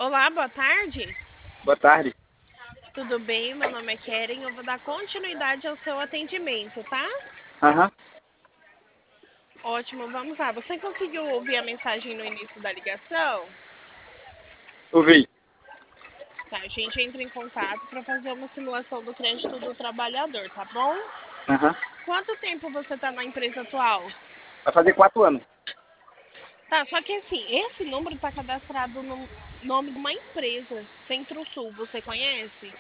Olá, boa tarde. Boa tarde. Tudo bem? Meu nome é Keren. Eu vou dar continuidade ao seu atendimento, tá? Aham, Ótimo, vamos lá. Você conseguiu ouvir a mensagem no início da ligação? ouvi. Tá, a gente entra em contato para fazer uma simulação do crédito do trabalhador, tá bom? Aham. Quanto tempo você está na empresa atual? Vai fazer 4 anos. Tá, só que assim, esse número está cadastrado no nome de uma empresa, Centro-Sul. Você conhece?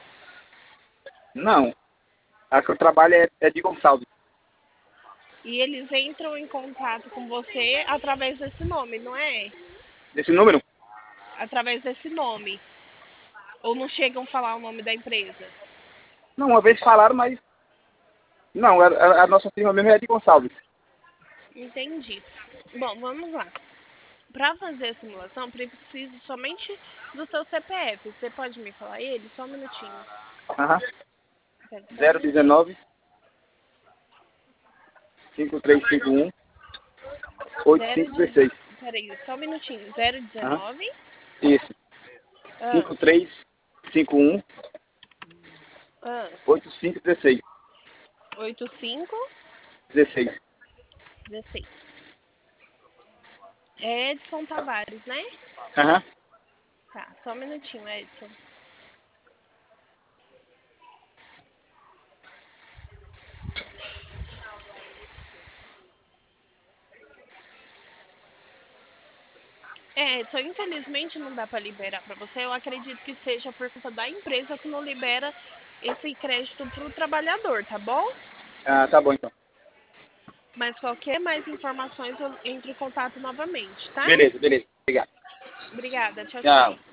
Não. A que eu trabalho é de Gonçalves. E eles entram em contato com você através desse nome, não é? Desse número? Através desse nome. Ou não chegam a falar o nome da empresa? Não, uma vez falaram, mas. Não, a nossa firma mesmo é de Gonçalves. Entendi. Bom, vamos lá. Para fazer a simulação, preciso somente do seu CPF. Você pode me falar ele? Só um minutinho. Aham. Espera só um minutinho. 019 5351 8516. Peraí, só um minutinho. Aham. 019. Isso. Ah, 5351 ah, 8516. 85 16. 16. É Edson Tavares, né? Aham. Tá, só um minutinho, Edson. Edson, infelizmente não dá para liberar para você. Eu acredito que seja por conta da empresa que não libera esse crédito para o trabalhador, tá bom? Ah, tá bom então. Mas qualquer mais informações eu entro em contato novamente, tá? Beleza, beleza. Obrigado. Obrigada, tchau, tchau. Tchau.